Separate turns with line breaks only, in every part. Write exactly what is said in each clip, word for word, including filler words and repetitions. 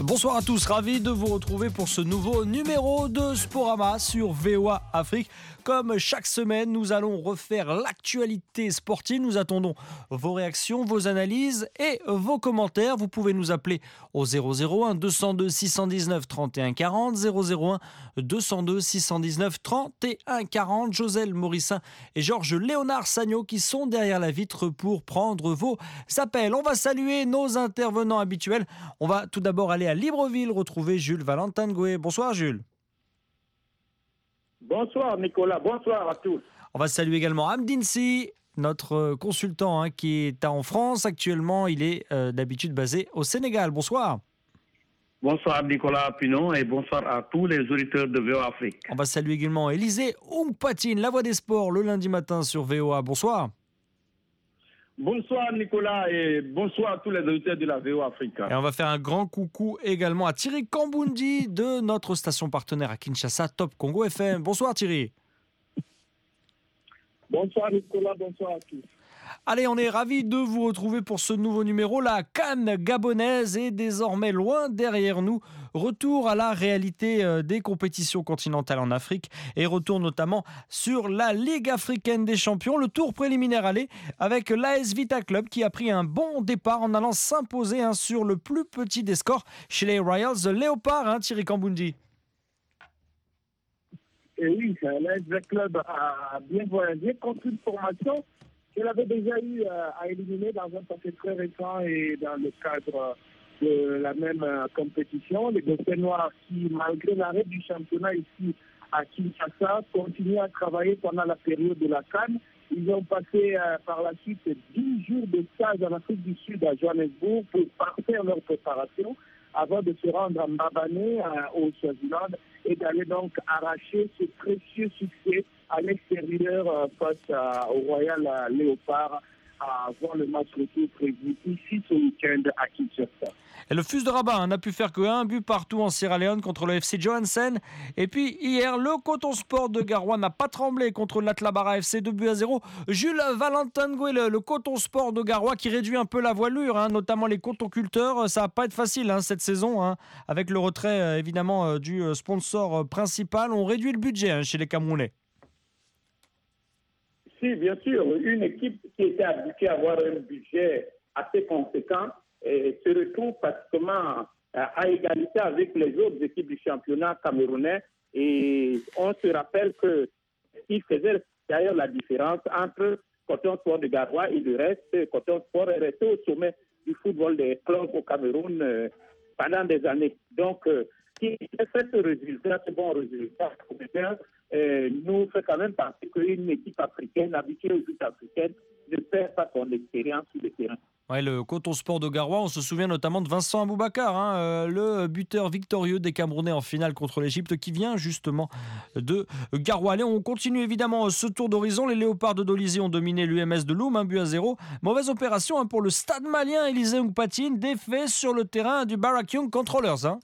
Bonsoir à tous, ravi de vous retrouver pour ce nouveau numéro de Sporama sur V O A Afrique. Comme chaque semaine, nous allons refaire l'actualité sportive. Nous attendons vos réactions, vos analyses et vos commentaires. Vous pouvez nous appeler au zéro zéro un deux cent deux six cent dix-neuf trente et un quarante, zéro zéro un deux cent deux six cent dix-neuf trente et un quarante. Joselle Morissin et Georges Léonard Sagno qui sont derrière la vitre pour prendre vos appels. On va saluer nos intervenants habituels. On va tout d'abord aller à Libreville retrouver Jules Valentin Gouet. Bonsoir Jules.
Bonsoir Nicolas, bonsoir à tous.
On va saluer également Amdine Si, notre consultant hein, qui est en France actuellement. Il est euh, d'habitude basé au Sénégal. Bonsoir.
Bonsoir Nicolas Pinon et bonsoir à tous les auditeurs de V O A Afrique.
On va saluer également Élisée Oungpatine, la voix des sports, le lundi matin sur V O A. Bonsoir.
Bonsoir Nicolas et bonsoir à tous les auditeurs de la V O A Afrique.
Et on va faire un grand coucou également à Thierry Kambundi de notre station partenaire à Kinshasa, Top Congo F M. Bonsoir Thierry.
Bonsoir Nicolas, bonsoir à tous.
Allez, on est ravis de vous retrouver pour ce nouveau numéro. La CAN gabonaise est désormais loin derrière nous. Retour à la réalité des compétitions continentales en Afrique et retour notamment sur la Ligue africaine des champions. Le tour préliminaire allait avec l'A S Vita Club qui a pris un bon départ en allant s'imposer hein, sur le plus petit des scores chez les Royals Léopards, hein, Thierry Kambundi.
Et oui, l'A S Vita Club a bien voyagé contre une formation qu'elle avait déjà eu à éliminer dans un passé très récent et dans le cadre de la même compétition. Les Dauphins Noirs qui, malgré l'arrêt du championnat ici à Kinshasa, continuent à travailler pendant la période de la CAN. Ils ont passé euh, par la suite dix jours de stage en Afrique du Sud à Johannesburg pour parfaire leur préparation avant de se rendre à Mbabane, euh, au Swaziland, et d'aller donc arracher ce précieux succès à l'extérieur euh, face à, au Royal euh, Léopard avant le match retour prévu ici ce week-end à Kinshasa.
Et le Fus de Rabat hein, n'a pu faire qu'un but partout en Sierra Leone contre le F C Johansen. Et puis hier, le Coton Sport de Garoua n'a pas tremblé contre l'Atlabara F C deux buts à zéro. Jules Valentin Gouet, le, le Coton Sport de Garoua qui réduit un peu la voilure, hein, notamment les cotonculteurs. Ça va pas être facile hein, cette saison, hein, avec le retrait euh, évidemment euh, du sponsor principal. On réduit le budget hein, chez les Camerounais.
Si, bien sûr, une équipe qui était habituée à avoir un budget assez conséquent et se retrouve pratiquement à égalité avec les autres équipes du championnat camerounais. Et on se rappelle que ce qui faisait d'ailleurs la différence entre Coton Sport de Garoua et le reste, Coton Sport est resté au sommet du football des clubs au Cameroun euh, pendant des années. Donc, euh, qui fait ce résultat, ce bon résultat, euh, nous fait quand même penser qu'une équipe africaine, habituée aux équipes africaines, ne perd pas son expérience sur le terrain.
Ouais, le Coton Sport de Garoua, on se souvient notamment de Vincent Aboubakar, hein, euh, le buteur victorieux des Camerounais en finale contre l'Égypte, qui vient justement de Garoua. Allez, on continue évidemment ce tour d'horizon. Les Léopards de Dolisie ont dominé l'U M S de Loum, un but à zéro. Mauvaise opération hein, pour le stade malien Élisée Oungpatine, défait sur le terrain du Barak Young Controllers. Hein.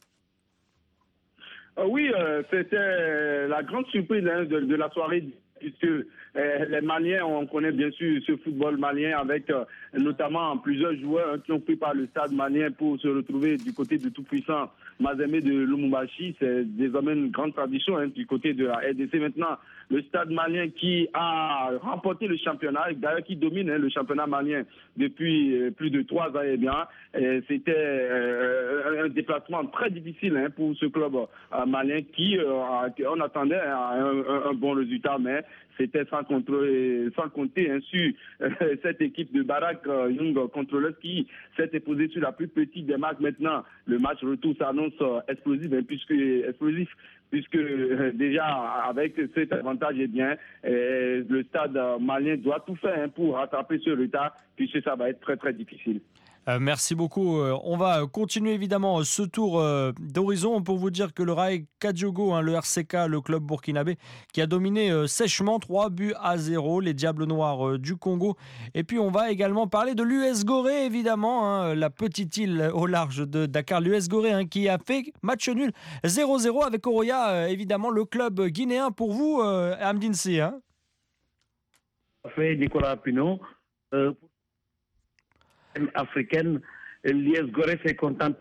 Euh, oui, euh, c'était la grande surprise hein, de, de la soirée, puisque euh, les Maliens, on connaît bien sûr ce football malien avec euh, notamment plusieurs joueurs hein, qui ont pris par le stade malien pour se retrouver du côté de tout-puissant Mazembe de Lumumbashi. C'est désormais une grande tradition hein, du côté de la R D C. Maintenant, le stade malien qui a remporté le championnat, d'ailleurs qui domine hein, le championnat malien depuis euh, plus de trois ans, eh bien, euh, c'était euh, un déplacement très difficile hein, pour ce club euh, malien qui, euh, on attendait hein, un, un, un bon résultat, mais c'était sans, contrôler, sans compter hein, sur euh, cette équipe de Barak euh, Young Controllers qui s'est posée sur la plus petite des matchs. Maintenant, le match retour s'annonce euh, explosif, hein, puisque explosif, puisque euh, déjà avec cet avantage, eh bien, euh, le stade malien doit tout faire hein, pour rattraper ce retard, puisque ça va être très très difficile.
Euh, merci beaucoup. Euh, on va continuer évidemment ce tour euh, d'horizon pour vous dire que le Rail Kadiogo, hein, le R C K, le club burkinabé, qui a dominé euh, sèchement trois buts à zéro, les Diables Noirs euh, du Congo. Et puis on va également parler de l'U S Gorée, évidemment, hein, la petite île au large de Dakar. L'U S Gorée hein, qui a fait match nul zéro zéro avec Oroya, euh, évidemment, le club guinéen. Pour vous, euh, Amdine Si. Hein.
Fait Nicolas Pinon. Euh, africaine, l'I S Gorée s'est contente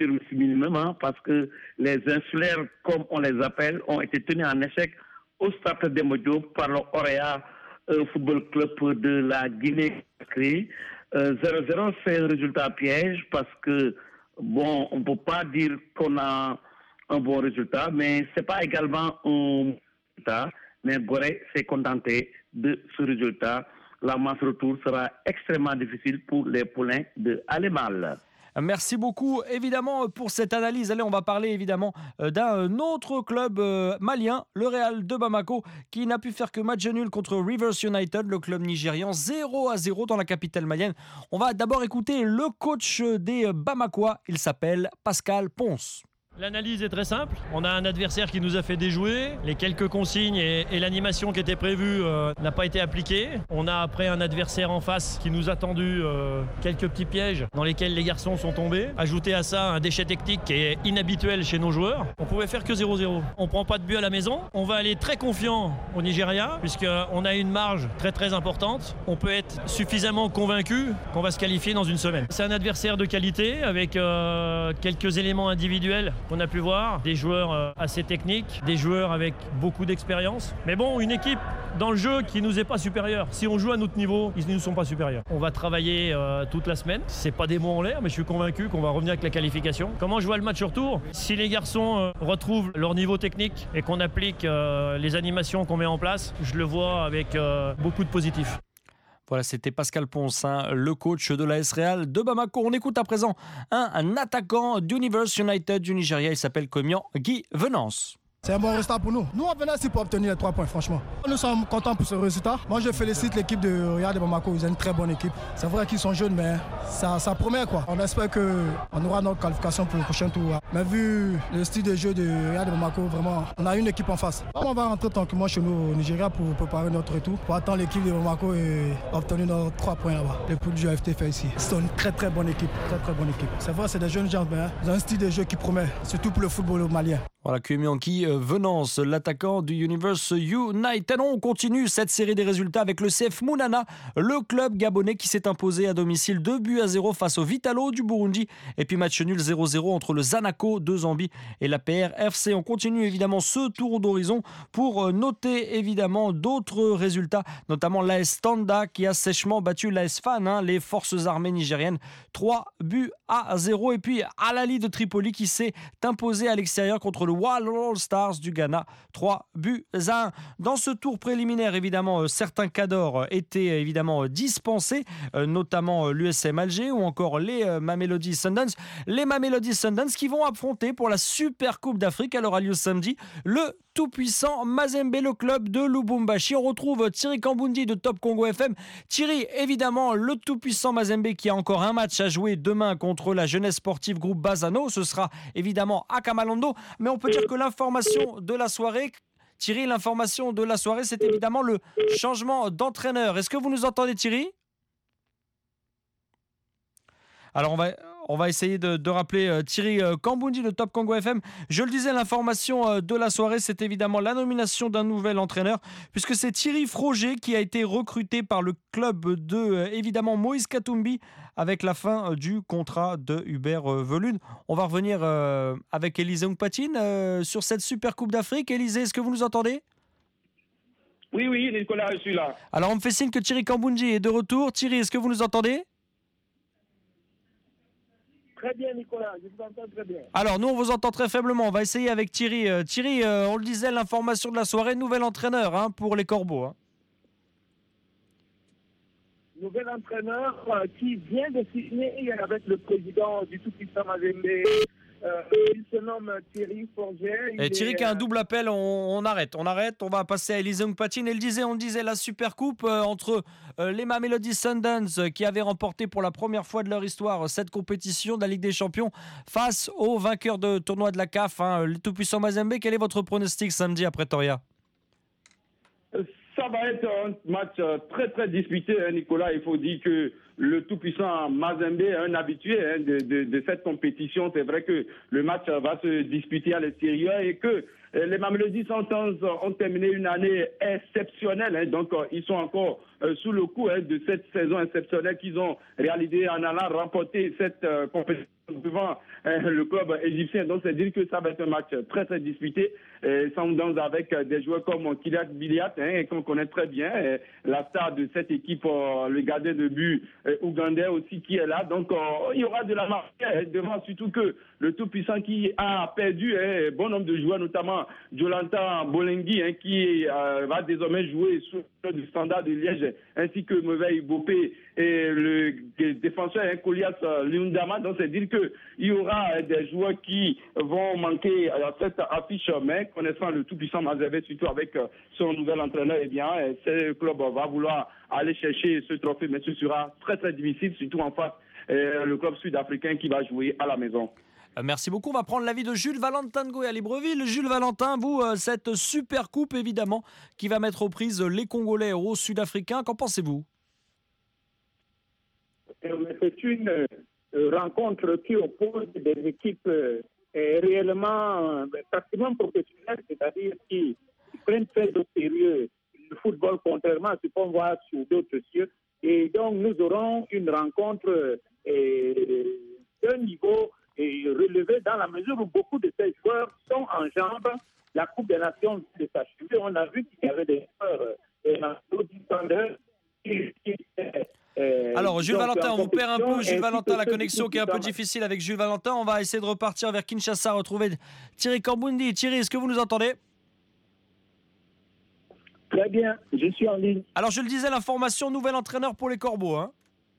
service minimum, hein, parce que les insulaires, comme on les appelle, ont été tenus en échec au Stade Demba Diop par le Orea euh, Football Club de la Guinée-Conakry. Euh, zéro zéro, c'est un résultat piège parce que, bon, on ne peut pas dire qu'on a un bon résultat, mais ce n'est pas également un résultat. Mais Gorée s'est contenté de ce résultat. La match retour sera extrêmement difficile pour les poulains de Alemal.
Merci beaucoup, évidemment, pour cette analyse. Allez, on va parler évidemment d'un autre club malien, le Real de Bamako, qui n'a pu faire que match nul contre Rivers United, le club nigérian, zéro à zéro dans la capitale malienne. On va d'abord écouter le coach des Bamakois. Il s'appelle Pascal Ponce.
L'analyse est très simple. On a un adversaire qui nous a fait déjouer. Les quelques consignes et, et l'animation qui était prévue euh, n'a pas été appliquée. On a après un adversaire en face qui nous a tendu euh, quelques petits pièges dans lesquels les garçons sont tombés. Ajouter à ça un déchet technique qui est inhabituel chez nos joueurs. On pouvait faire que zéro zéro. On prend pas de but à la maison. On va aller très confiant au Nigeria puisqu'on a une marge très très importante. On peut être suffisamment convaincu qu'on va se qualifier dans une semaine. C'est un adversaire de qualité avec euh, quelques éléments individuels qu'on a pu voir, des joueurs assez techniques, des joueurs avec beaucoup d'expérience. Mais bon, une équipe dans le jeu qui nous est pas supérieure. Si on joue à notre niveau, ils ne nous sont pas supérieurs. On va travailler euh, toute la semaine. C'est pas des mots en l'air, mais je suis convaincu qu'on va revenir avec la qualification. Comment je vois le match retour? Si les garçons euh, retrouvent leur niveau technique et qu'on applique euh, les animations qu'on met en place, je le vois avec euh, beaucoup de positif.
Voilà, c'était Pascal Ponce, hein, le coach de l'A S Real de Bamako. On écoute à présent un, un attaquant d'Univers United du Nigeria. Il s'appelle Komian Guy Venance.
C'est un bon résultat pour nous. Nous, on venait ici pour obtenir les trois points, franchement. Nous sommes contents pour ce résultat. Moi, je félicite l'équipe de Real de Bamako. Ils ont une très bonne équipe. C'est vrai qu'ils sont jeunes, mais ça, ça promet, quoi. On espère qu'on aura notre qualification pour le prochain tour. Mais vu le style de jeu de Real de Bamako, vraiment, on a une équipe en face. On va rentrer tranquillement chez nous au Nigeria pour préparer notre retour, pour attendre l'équipe de Bamako et obtenir nos trois points là-bas. Le coup du A F T fait ici. C'est une très très bonne équipe. Très très bonne équipe. C'est vrai, c'est des jeunes gens, mais ils ont un style de jeu qui promet, surtout pour le football malien.
Voilà, Komian Guy Venance, l'attaquant du Univers United. On continue cette série des résultats avec le C F Mounana, le club gabonais qui s'est imposé à domicile deux buts à zéro face au Vitalo du Burundi. Et puis match nul zéro zéro entre le Zanaco de Zambie et la P R F C. On continue évidemment ce tour d'horizon pour noter évidemment d'autres résultats, notamment l'A S Tanda qui a sèchement battu l'A S Fan, hein, les forces armées nigériennes, trois buts à zéro. Et puis Al Ahly de Tripoli qui s'est imposé à l'extérieur contre le Wall All Stars du Ghana, trois buts à un. Dans ce tour préliminaire, évidemment, euh, certains cadors étaient euh, évidemment dispensés, euh, notamment euh, l'U S M Alger ou encore les euh, Mamelody Sundowns. Les Mamelody Sundowns qui vont affronter pour la Super Coupe d'Afrique, elle aura lieu samedi, le tout-puissant Mazembe, le club de Lubumbashi. On retrouve Thierry Kambundi de Top Congo F M. Thierry, évidemment, le tout-puissant Mazembe qui a encore un match à jouer demain contre la jeunesse sportive groupe Bazano. Ce sera évidemment à Kamalondo, mais on peut dire que l'information de la soirée, Thierry, l'information de la soirée, c'est évidemment le changement d'entraîneur. Est-ce que vous nous entendez, Thierry ? Alors, on va, on va essayer de, de rappeler euh, Thierry euh, Kambundi de Top Congo F M. Je le disais, l'information euh, de la soirée, c'est évidemment la nomination d'un nouvel entraîneur, puisque c'est Thierry Froger qui a été recruté par le club de, euh, évidemment, Moïse Katumbi, avec la fin euh, du contrat de Hubert euh, Velune. On va revenir euh, avec Élisée Ongpatine euh, sur cette Super Coupe d'Afrique. Élisée, est-ce que vous nous entendez ?
Oui, oui, Nicolas, je suis là.
Alors, on me fait signe que Thierry Kambundi est de retour. Thierry, est-ce que vous nous entendez ?
Très bien, Nicolas, je vous entends très bien.
Alors, nous, on vous entend très faiblement. On va essayer avec Thierry. Euh, Thierry, euh, on le disait, l'information de la soirée, nouvel entraîneur hein, pour les Corbeaux. Hein.
Nouvel entraîneur euh, qui vient de signer avec le président du tout-puissant Mazembe. Euh, il se nomme Thierry Forget.
Et Thierry est, qui a un double appel, on, on arrête, on arrête, on va passer à Élisée Ongpatine. Elle disait, on disait la Super Coupe euh, entre euh, les Mamelody Sundowns euh, qui avaient remporté pour la première fois de leur histoire cette compétition de la Ligue des Champions face aux vainqueurs de tournoi de la C A F, hein, le tout-puissant Mazembe. Quel est votre pronostic samedi à Pretoria ?
Ça va être un match très très disputé, hein, Nicolas. Il faut dire que le tout-puissant Mazembe est un habitué hein, de, de, de cette compétition. C'est vrai que le match va se disputer à l'extérieur et que euh, les Mamelody Sundowns ont terminé une année exceptionnelle. Hein, donc euh, ils sont encore euh, sous le coup hein, de cette saison exceptionnelle qu'ils ont réalisée en allant remporter cette euh, compétition devant euh, le club égyptien. Donc, c'est dire que ça va être un match très, très disputé. Euh, sans doute avec des joueurs comme Kylian Biliat, hein, qu'on connaît très bien, euh, la star de cette équipe, euh, le gardien de but euh, ougandais aussi qui est là. Donc, euh, il y aura de la marque hein, devant, surtout que le tout-puissant qui a perdu un hein, bon nombre de joueurs, notamment Jolanta Bolengui, hein, qui euh, va désormais jouer sous le Standard de Liège, ainsi que Mevey Bopé et le défenseur hein, Kolias Lundama. Donc, c'est dire qu'il y aura des joueurs qui vont manquer à cette affiche, mais connaissant le tout-puissant Mazembe, surtout avec son nouvel entraîneur, eh bien, ce club va vouloir aller chercher ce trophée, mais ce sera très, très difficile, surtout en face euh, le club sud-africain qui va jouer à la maison.
Merci beaucoup. On va prendre l'avis de Jules Valentin à Libreville. Jules Valentin, vous, cette super coupe, évidemment, qui va mettre aux prises les Congolais aux Sud-Africains, qu'en pensez-vous?
C'est une rencontre qui oppose des équipes réellement pratiquement professionnelles, c'est-à-dire qui prennent très au sérieux le football, contrairement à ce qu'on voit sur d'autres cieux. Et donc, nous aurons une rencontre d'un niveau et relevé dans la mesure où beaucoup de ces joueurs sont en jambes. La Coupe des Nations de s'achever. On a vu qu'il y avait des joueurs qui
Euh, Alors, Jules Valentin, on vous perd un peu. Jules Valentin, la connexion qui est un peu difficile avec Jules Valentin. On va essayer de repartir vers Kinshasa, retrouver Thierry Kambundi. Thierry, est-ce que vous nous entendez?
Très bien, je suis en ligne.
Alors, je le disais, l'information, nouvel entraîneur pour les Corbeaux. Hein.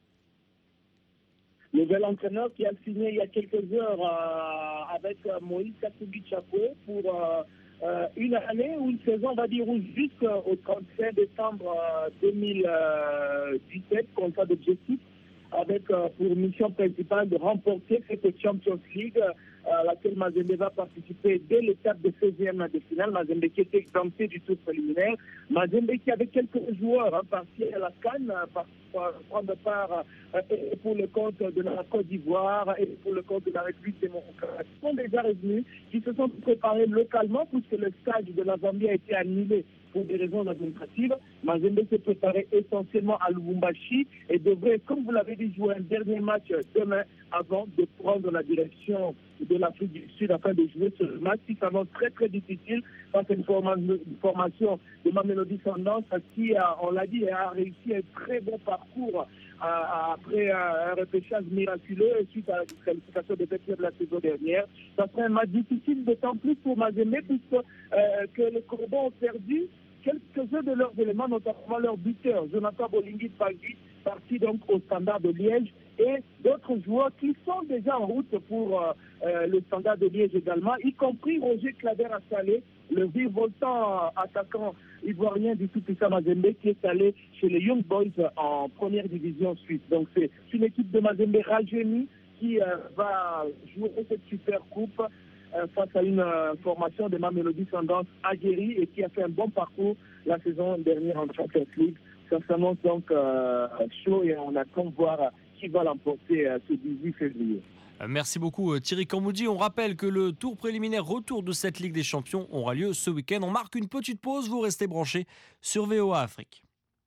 Nouvel entraîneur qui a signé il y a quelques heures euh, avec euh, Moïse Kassoubi Chapo pour euh, euh, une année ou une saison, on va dire, jusqu'au trente-cinq décembre euh, deux mille dix-sept, contrat d'objectif, avec euh, pour mission principale de remporter cette Champions League à laquelle Mazembe va participer dès l'étape de seizième de finale. Mazembe qui était exempté du tour préliminaire. Mazembe qui avait quelques joueurs hein, partis à la CAN, par, par, prendre part euh, et pour le compte de la Côte d'Ivoire et pour le compte de la République démocratique, sont déjà revenus, qui se sont préparés localement puisque le stage de la Zambie a été annulé pour des raisons administratives. Mazembe s'est préparé essentiellement à Lubumbashi et devrait, comme vous l'avez dit, jouer un dernier match demain avant de prendre la direction de l'Afrique du Sud afin de jouer ce match qui s'annonce très très difficile face à une, forma une formation de Mamelodi Sundowns qui, a, on l'a dit, a réussi un très bon parcours à, après un repêchage miraculeux et suite à la disqualification des vêtements de la saison dernière. Ça serait un match difficile, d'autant plus pour Mazembe puisque euh, que les Corbeaux ont perdu quelques-uns de leurs éléments, notamment leur buteur, Jonathan Bolingui Pagui, parti donc au Standard de Liège, et d'autres joueurs qui sont déjà en route pour euh, euh, le Standard de Liège également, y compris Roger Claver à Salé, le virevoltant euh, attaquant ivoirien du tout-puissant Mazembe qui est allé chez les Young Boys en première division suisse. Donc c'est une équipe de Mazembe rajeunie qui euh, va jouer cette super coupe face à une euh, formation de Mamelodi Sundowns aguerrie et qui a fait un bon parcours la saison dernière en Champions League. Ça s'annonce donc euh, chaud et on attend de voir qui va l'emporter euh, ce dix-huit février.
Merci beaucoup Thierry Kambundi. On rappelle que le tour préliminaire retour de cette Ligue des Champions aura lieu ce week-end. On marque une petite pause, vous restez branchés sur V O A Afrique.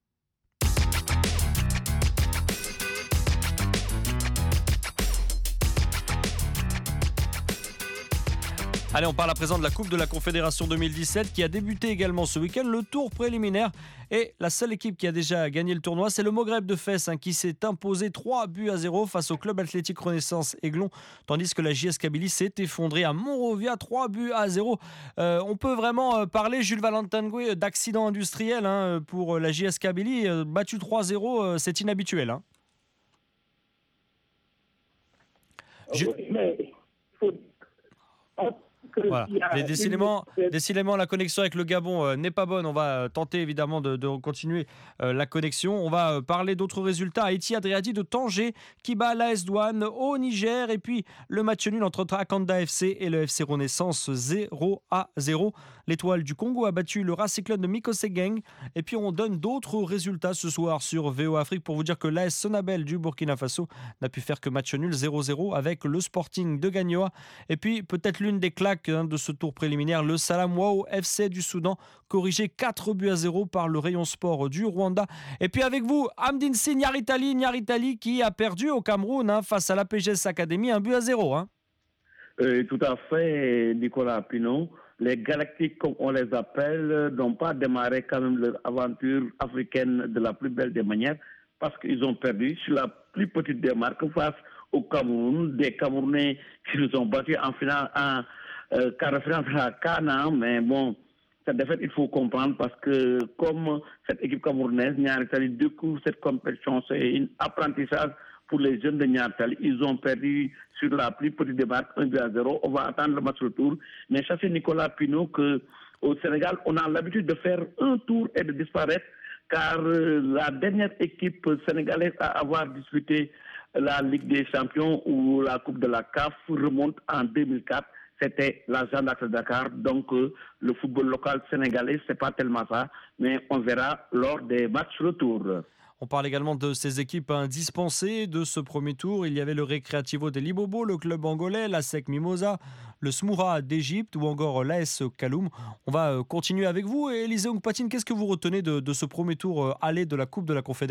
Allez, on parle à présent de la Coupe de la Confédération deux mille dix-sept qui a débuté également ce week-end. Le tour préliminaire et la seule équipe qui a déjà gagné le tournoi, c'est le Maghreb de Fès hein, qui s'est imposé trois buts à zéro face au club athlétique Renaissance Aiglon, tandis que la J S Kabylie s'est effondrée à Monrovia, trois buts à zéro. Euh, on peut vraiment parler, Jules Valentin, d'accident industriel hein, pour la J S Kabylie. Euh, battu trois zéro, euh, c'est inhabituel. Hein.
Oui, mais faut...
Voilà. Décidément, décidément, la connexion avec le Gabon euh, n'est pas bonne. On va euh, tenter évidemment de, de continuer euh, la connexion. On va euh, parler d'autres résultats. Haïti Adriati de Tanger qui bat l'A S Douane au Niger. Et puis le match nul entre Trakanda F C et le F C Renaissance zéro à zéro. L'Étoile du Congo a battu le Racing de Mikosegeng. Et puis on donne d'autres résultats ce soir sur V O Afrique pour vous dire que l'A S Sonabel du Burkina Faso n'a pu faire que match nul zéro zéro avec le Sporting de Gagnoa. Et puis peut-être l'une des claques donc hein, de ce tour préliminaire. Le Salam Wow F C du Soudan, corrigé quatre buts à zéro par le rayon sport du Rwanda. Et puis avec vous, Amdinsi Nyaritali, Nyaritali qui a perdu au Cameroun hein, face à l'A P G S Academy, un but à zéro. Hein.
Euh, tout à fait, Nicolas Pinon. Les Galactiques, comme on les appelle, n'ont pas démarré quand même leur aventure africaine de la plus belle des manières parce qu'ils ont perdu sur la plus petite des marques face au Cameroun, des Camerounais qui nous ont battus en finale, en euh, quart de finale à Cana, mais bon, cette défaite, il faut comprendre parce que comme cette équipe camerounaise, Niaritali découvre cette compétition, c'est un apprentissage pour les jeunes de Niaritali. Ils ont perdu sur la plus petite des marques, un but à zéro. On va attendre le match retour. Mais ça, c'est Nicolas Pinault qu'au Sénégal, on a l'habitude de faire un tour et de disparaître car euh, la dernière équipe sénégalaise à avoir disputé la Ligue des Champions ou la Coupe de la C A F remonte en deux mille quatre. C'était la Jeanne d'Arc de Dakar. Donc, euh, le football local sénégalais, c'est pas tellement ça. Mais on verra lors des matchs retour.
On parle également de ces équipes dispensées de ce premier tour. Il y avait le Recreativo de Libobo, le club angolais, la S E C Mimosa, le Smoura d'Égypte ou encore l'A S Kaloum. On va continuer avec vous. Et Élisée Ongpatine, qu'est-ce que vous retenez de, de ce premier tour aller de la Coupe de la Confédération ?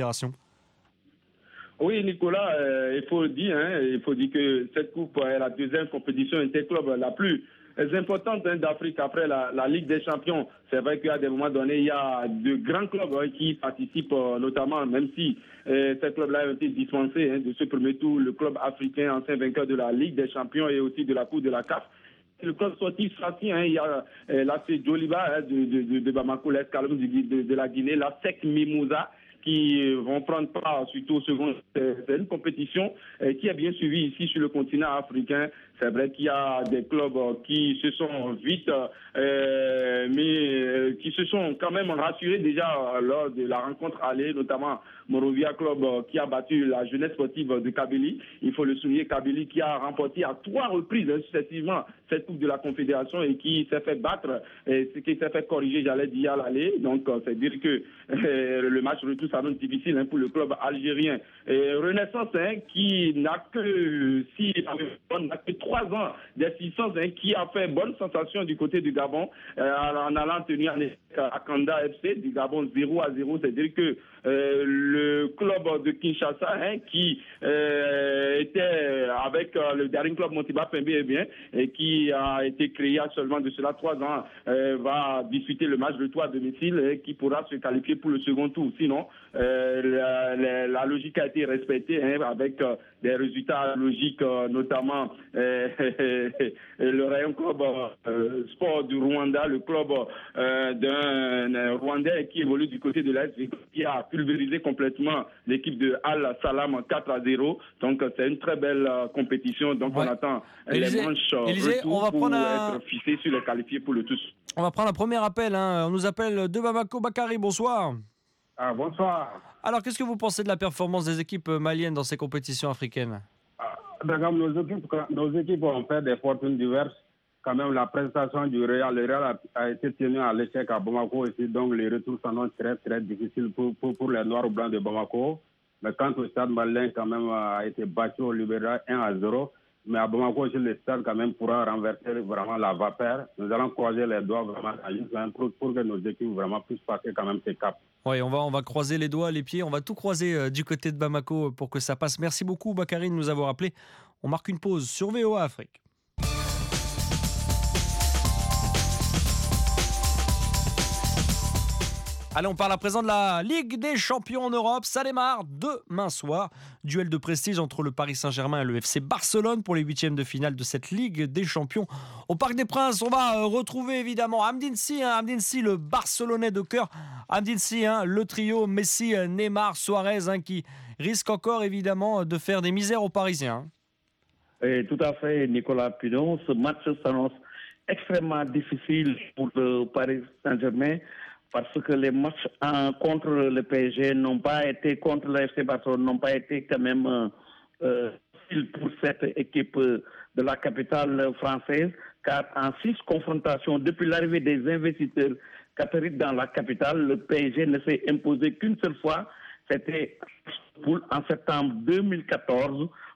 Oui, Nicolas, euh, il faut le dire, hein, il faut dire que cette coupe est la deuxième compétition interclub la plus importante hein, d'Afrique après la, la Ligue des Champions. C'est vrai qu'à des moments donnés, il y a de grands clubs hein, qui participent, euh, notamment, même si euh, ces clubs-là ont été dispensés hein, de ce premier tour, le club africain, ancien vainqueur de la Ligue des Champions et aussi de la Coupe de la C A F. Le club sportif sorti, hein, il y a euh, l'A C Djoliba hein, de, de, de, de Bamako, l'A S Kaloum de, de, de la Guinée, la S E C Mimosa, qui vont prendre part surtout au second. C'est une compétition qui est bien suivie ici sur le continent africain. C'est vrai qu'il y a des clubs qui se sont vite, euh, mais qui se sont quand même rassurés déjà lors de la rencontre allée, notamment Morovia Club qui a battu la jeunesse sportive de Kabylie. Il faut le souligner, Kabylie qui a remporté à trois reprises hein, successivement cette Coupe de la Confédération et qui s'est fait battre, et ce qui s'est fait corriger, j'allais dire, à l'aller. Donc, c'est dire que euh, le match retour s'annonce difficile hein, pour le club algérien. Et Renaissance, hein, qui n'a que, si, n'a que trois ans d'assistance, hein, qui a fait bonne sensation du côté du Gabon, euh, en allant tenir à Kanda F C du Gabon zéro à zéro. C'est-à-dire que euh, le club de Kinshasa, hein, qui euh, était avec euh, le dernier club Motiba Pembe, eh bien, et qui a été créé il y a seulement de cela trois ans, euh, va disputer le match de tour à domicile et qui pourra se qualifier pour le second tour. Sinon, euh, la, la, la logique a été respectée hein, avec euh, des résultats logiques, euh, notamment euh, le Rayon Club euh, Sport du Rwanda, le club euh, d'un Rwandais qui évolue du côté de l'Est, qui a pulvérisé complètement l'équipe de Al Salam quatre à zéro. Donc c'est une très belle euh, compétition. Donc ouais. On attend Élisée, les manches
Élisée, on va
pour
prendre
être
un...
fixés sur les qualifiés pour le tous.
On va prendre un premier appel. Hein. On nous appelle de Bamako. Bakary, bonsoir.
Ah, bonsoir.
Alors, qu'est-ce que vous pensez de la performance des équipes maliennes dans ces compétitions africaines?
ah, nos, équipes, nos équipes ont fait des fortunes diverses. Quand même, la prestation du Real, le Real a, a été tenu à l'échec à Bamako aussi. Donc, les retours sont très, très difficiles pour, pour, pour les Noirs ou Blancs de Bamako. Mais quant au stade malien, quand même, a été battu au Libéral un à zéro. Mais à Bamako aussi, le stade quand même pourra renverser vraiment la vapeur. Nous allons croiser les doigts vraiment pour, pour que nos équipes vraiment puissent passer quand même ces caps.
Oui, on va, on va croiser les doigts, les pieds, on va tout croiser euh, du côté de Bamako pour que ça passe. Merci beaucoup Bakary de nous avoir appelés. On marque une pause sur V O A Afrique. Allez, on parle à présent de la Ligue des Champions en Europe. Ça démarre demain soir. Duel de prestige entre le Paris Saint-Germain et le F C Barcelone pour les huitièmes de finale de cette Ligue des Champions. Au Parc des Princes, on va retrouver évidemment Amdinsi, hein, Amdinsi, le Barcelonais de cœur. Amdinsi, hein, le trio Messi, Neymar, Suarez, hein, qui risque encore évidemment de faire des misères aux Parisiens.
Et tout à fait, Nicolas Pidon. Ce match s'annonce extrêmement difficile pour le Paris Saint-Germain, parce que les matchs en, contre le P S G n'ont pas été, contre le F C Barcelone, n'ont pas été quand même euh, pour cette équipe de la capitale française, car en six confrontations, depuis l'arrivée des investisseurs qataris dans la capitale, le P S G ne s'est imposé qu'une seule fois, c'était en septembre deux mille quatorze,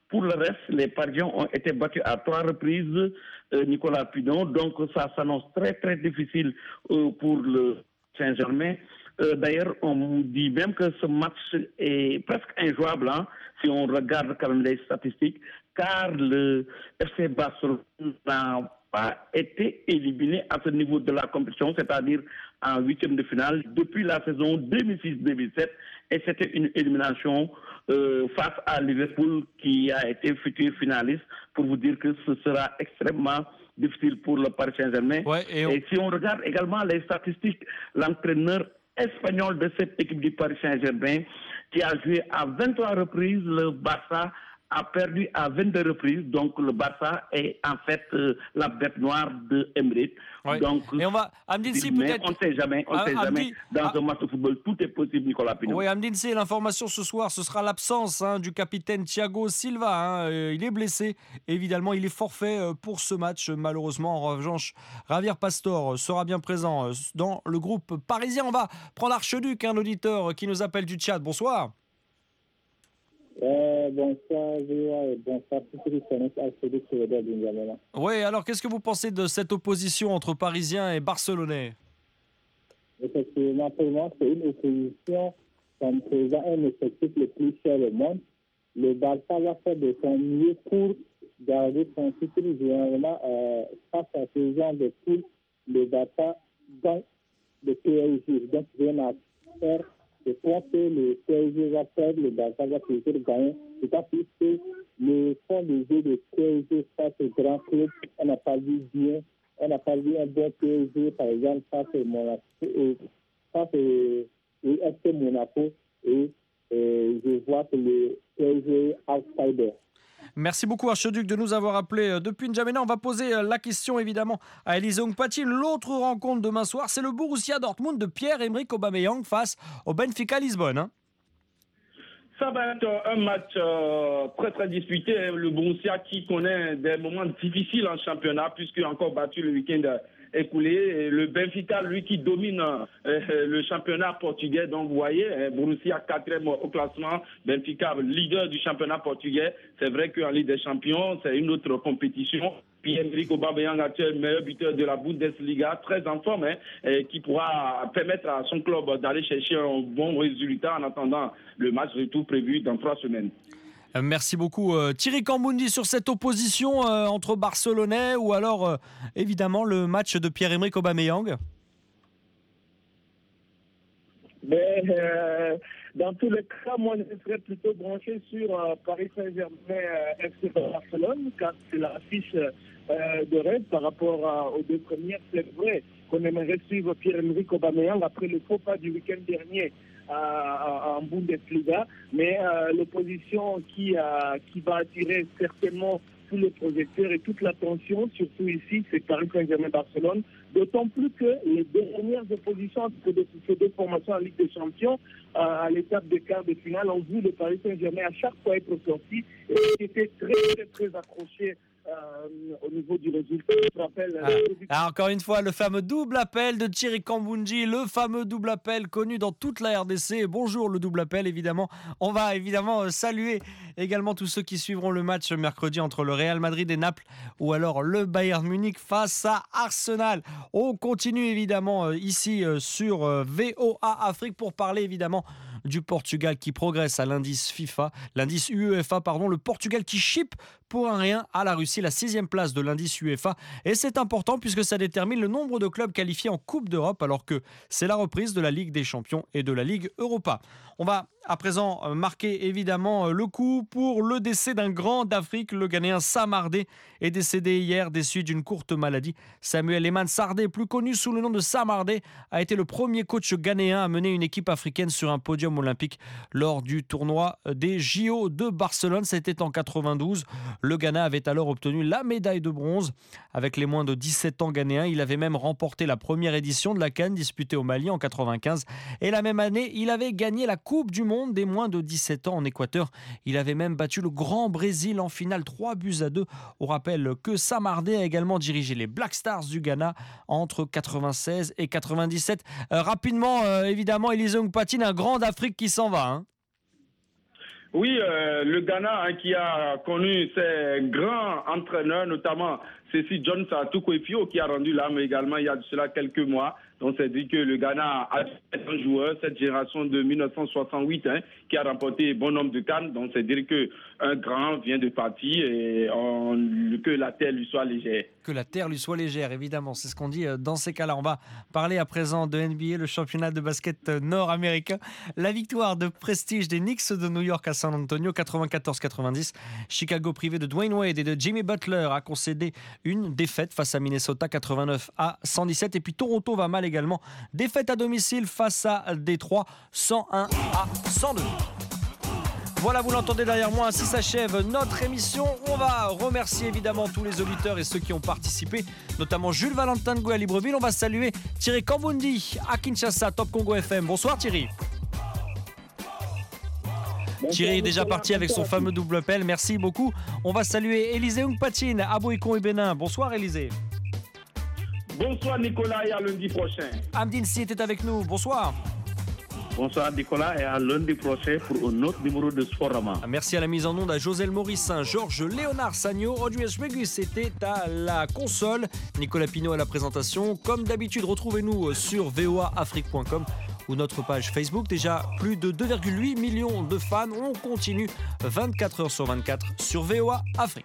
Pour le reste, les Parisiens ont été battus à trois reprises, euh, Nicolas Pudon. Donc, ça s'annonce très, très difficile euh, pour le Saint-Germain. Euh, d'ailleurs, on dit même que ce match est presque injouable, hein, si on regarde quand même les statistiques, car le F C Barcelone n'a pas été éliminé à ce niveau de la compétition, c'est-à-dire en huitième de finale, depuis la saison deux mille six deux mille sept, et c'était une élimination euh, face à Liverpool qui a été futur finaliste, pour vous dire que ce sera extrêmement difficile pour le Paris Saint-Germain.
Ouais, et, on...
et si on regarde également les statistiques, l'entraîneur espagnol de cette équipe du Paris Saint-Germain, qui a joué à vingt-trois reprises, le Barça a perdu à vingt-deux reprises. Donc le Barça est en fait euh, la bête noire de Emery.
Ouais.
Donc,
et on va, Amdine Si, peut-être.
On ne sait jamais, on ne sait
Amdine...
jamais. Dans ah... un match de football, tout est possible, Nicolas Pignon.
Oui, Amdine Si, l'information ce soir, ce sera l'absence hein, du capitaine Thiago Silva. Hein. Euh, il est blessé. Évidemment, il est forfait euh, pour ce match. Malheureusement, en revanche, Javier Pastor euh, sera bien présent euh, dans le groupe parisien. On va prendre Archeduc, un auditeur qui nous appelle du Tchad. Bonsoir.
Euh, bonsoir, et bonsoir, Archeduc.
Oui, alors qu'est-ce que vous pensez de cette opposition entre Parisiens et Barcelonais?
Effectivement, pour moi, c'est une opposition comme présent un effectif le plus cher au monde. Le Barça va faire de son mieux pour garder son titre. Généralement, euh, face à ce genre de poule, le Barça gagne le P S G. Donc, rien à faire. Je pense que le P S G va perdre, le Barça va toujours gagner. C'est pas plus que le fond de jeu de P S G face au grand club, on n'a pas vu bien. On n'a pas vu un bon P S G, par exemple, face au Monaco, euh, face au F C Monaco. Et euh, je vois que le P S G est outsider.
Merci beaucoup Archeduc de nous avoir appelé depuis N'Djamena. On va poser la question évidemment à Élisée Ongpati. L'autre rencontre demain soir, c'est le Borussia Dortmund de Pierre-Emerick Aubameyang face au Benfica Lisbonne. Hein.
Ça va être un match euh, très très disputé. Le Borussia qui connaît des moments difficiles en championnat puisqu'il a encore battu le week-end écoulé. Et le Benfica, lui, qui domine euh, le championnat portugais. Donc, vous voyez, Borussia quatrième au classement, Benfica leader du championnat portugais. C'est vrai qu'en Ligue des Champions, c'est une autre compétition. Pierre-Emerick Aubameyang, actuel meilleur buteur de la Bundesliga, très en forme, hein, et qui pourra permettre à son club d'aller chercher un bon résultat en attendant le match retour prévu dans trois semaines.
Merci beaucoup euh, Thierry Kamboundi sur cette opposition euh, entre Barcelonais ou alors euh, évidemment le match de Pierre-Emerick Aubameyang.
Mais euh, dans tous les cas, moi je serais plutôt branché sur euh, Paris Saint-Germain euh, F C Barcelone, car c'est l'affiche euh, de rêve par rapport à, aux deux premières. C'est vrai qu'on aimerait suivre Pierre-Emerick Aubameyang après le faux pas du week-end dernier en Bundesliga, mais euh, l'opposition qui, euh, qui va attirer certainement tous les projecteurs et toute l'attention, surtout ici, c'est Paris Saint-Germain-Barcelone, d'autant plus que les dernières oppositions entre ces deux formations en Ligue des Champions, euh, à l'étape de quart de finale, ont vu le Paris Saint-Germain à chaque fois être sorti et était très, très, très accroché Euh, au niveau du résultat. Je rappelle,
ah. Ah, encore une fois, le fameux double appel de Thierry Kamboundi, le fameux double appel connu dans toute la R D C. Bonjour le double appel, évidemment. On va évidemment saluer également tous ceux qui suivront le match mercredi entre le Real Madrid et Naples ou alors le Bayern Munich face à Arsenal. On continue évidemment ici sur V O A Afrique pour parler évidemment du Portugal qui progresse à l'indice FIFA, l'indice UEFA, pardon, le Portugal qui chip pour un rien à la Russie, la sixième place de l'indice UEFA. Et c'est important puisque ça détermine le nombre de clubs qualifiés en Coupe d'Europe alors que c'est la reprise de la Ligue des Champions et de la Ligue Europa. On va à présent marquer évidemment le coup pour le décès d'un grand d'Afrique. Le Ghanéen Sam Hardé est décédé hier des suites d'une courte maladie. Samuel Eman Sardé, plus connu sous le nom de Sam Hardé, a été le premier coach ghanéen à mener une équipe africaine sur un podium olympique lors du tournoi des J O de Barcelone. C'était en quatre-vingt-douze. Le Ghana avait alors obtenu la médaille de bronze avec les moins de dix-sept ans ghanéens. Il avait même remporté la première édition de la CAN disputée au Mali en quatre-vingt-quinze. Et la même année, il avait gagné la Coupe du Monde des moins de dix-sept ans en Équateur. Il avait même battu le Grand Brésil en finale, trois buts à deux. On rappelle que Sam Hardé a également dirigé les Black Stars du Ghana entre quatre-vingt-seize et quatre-vingt-dix-sept. Euh, rapidement, euh, évidemment, Élisée Ongpati, un grand d'Afrique qui s'en va. Hein.
Oui, euh, le Ghana hein, qui a connu ses grands entraîneurs, notamment Ceci Jones Atukwefio, qui a rendu l'âme également il y a de cela quelques mois. Donc c'est dit que le Ghana a un joueur, cette génération de mille neuf cent soixante-huit, hein, qui a remporté bon nombre de CAN. Donc c'est dire qu'un grand vient de partir et on, que la terre lui soit légère.
Que la terre lui soit légère, évidemment. C'est ce qu'on dit dans ces cas-là. On va parler à présent de N B A, le championnat de basket nord-américain. La victoire de prestige des Knicks de New York à San Antonio, quatre-vingt-quatorze quatre-vingt-dix. Chicago, privé de Dwayne Wade et de Jimmy Butler, a concédé une défaite face à Minnesota, quatre-vingt-neuf à cent dix-sept. Et puis Toronto va mal également. Défaite à domicile face à Détroit, cent un à cent deux. Voilà, vous l'entendez derrière moi, ainsi s'achève notre émission. On va remercier évidemment tous les auditeurs et ceux qui ont participé, notamment Jules Valentin Ngoué à Libreville. On va saluer Thierry Kambundi à Kinshasa, Top Congo F M. Bonsoir Thierry. Bonsoir, Thierry est déjà parti avec son fameux double appel. Merci beaucoup. On va saluer Élisée Oungpatine à Boïcon et Bénin. Bonsoir Élisée.
Bonsoir Nicolas et à lundi prochain.
Amdine Si était avec nous. Bonsoir.
Bonsoir Nicolas et à lundi prochain pour un autre numéro de Sporama.
Merci à la mise en onde à Joselle Morissin, Georges Léonard Sagno, Roger Schmegus était à la console, Nicolas Pinault à la présentation. Comme d'habitude, retrouvez-nous sur v o a afrique point com ou notre page Facebook. Déjà plus de deux virgule huit millions de fans. On continue vingt-quatre heures sur vingt-quatre sur V O A Afrique.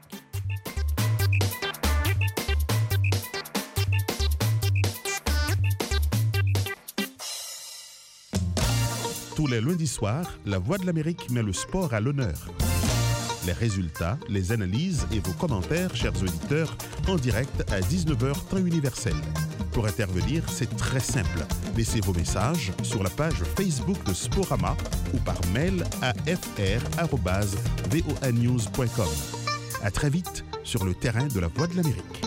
Tous les lundis soirs, La Voix de l'Amérique met le sport à l'honneur. Les résultats, les analyses et vos commentaires, chers auditeurs, en direct à dix-neuf heures temps universel. Pour intervenir, c'est très simple. Laissez vos messages sur la page Facebook de Sporama ou par mail à f r arobase v o a news point com. À très vite sur le terrain de La Voix de l'Amérique.